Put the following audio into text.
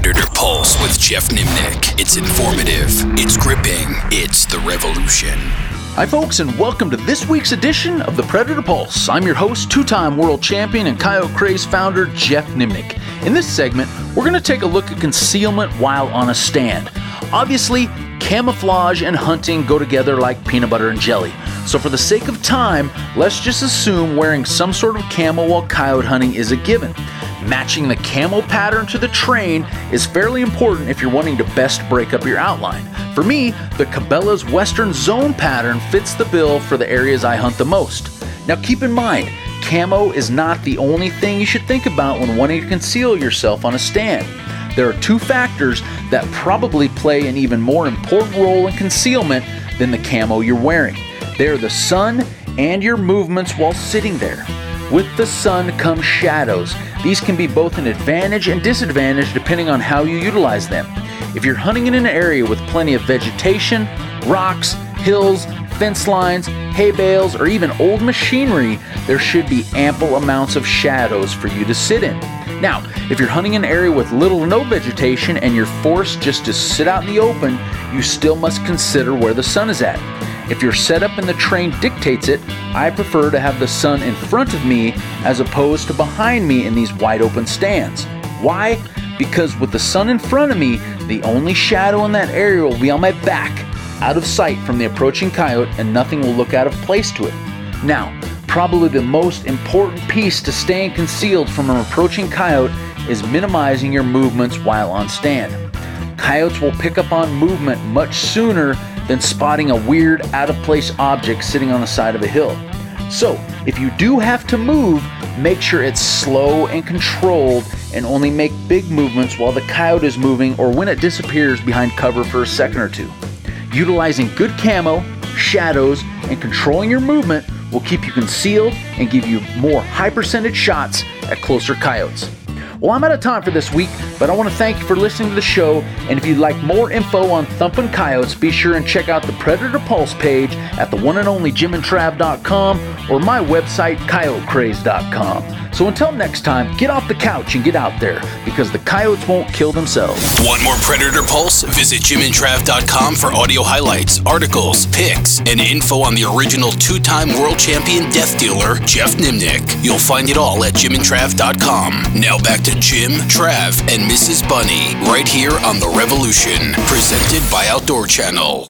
Predator Pulse with Jeff Nimnick. It's informative, it's gripping, it's the revolution. Hi folks, and welcome to this week's edition of the Predator Pulse. I'm your host, two-time world champion and Coyote Craze founder, Jeff Nimnick. In this segment, we're going to take a look at concealment while on a stand. Obviously, camouflage and hunting go together like peanut butter and jelly. So for the sake of time, let's just assume wearing some sort of camo while coyote hunting is a given. Matching the camo pattern to the train is fairly important if you're wanting to best break up your outline. For me, the Cabela's Western Zone pattern fits the bill for the areas I hunt the most. Now keep in mind, camo is not the only thing you should think about when wanting to conceal yourself on a stand. There are two factors that probably play an even more important role in concealment than the camo you're wearing. They are the sun and your movements while sitting there. With the sun come shadows. These can be both an advantage and disadvantage depending on how you utilize them. If you're hunting in an area with plenty of vegetation, rocks, hills, fence lines, hay bales, or even old machinery, there should be ample amounts of shadows for you to sit in. Now, if you're hunting in an area with little to no vegetation and you're forced just to sit out in the open, you still must consider where the sun is at. If your setup in the train dictates it, I prefer to have the sun in front of me as opposed to behind me in these wide open stands. Why? Because with the sun in front of me, the only shadow in that area will be on my back, out of sight from the approaching coyote, and nothing will look out of place to it. Now, probably the most important piece to staying concealed from an approaching coyote is minimizing your movements while on stand. Coyotes will pick up on movement much sooner than spotting a weird, out-of-place object sitting on the side of a hill. So, if you do have to move, make sure it's slow and controlled and only make big movements while the coyote is moving or when it disappears behind cover for a second or two. Utilizing good camo, shadows, and controlling your movement will keep you concealed and give you more high-percentage shots at closer coyotes. Well, I'm out of time for this week, but I want to thank you for listening to the show, and if you'd like more info on thumping coyotes, be sure and check out the Predator Pulse page at the one and only jimandtrav.com or my website, coyotecraze.com. So until next time, get off the couch and get out there, because the coyotes won't kill themselves. Want more Predator Pulse? Visit jimandtrav.com for audio highlights, articles, pics, and info on the original two-time world champion death dealer, Jeff Nimnick. You'll find it all at jimandtrav.com. Now back to Jim, Trav, and Mrs. Bunny, right here on The Revolution, presented by Outdoor Channel.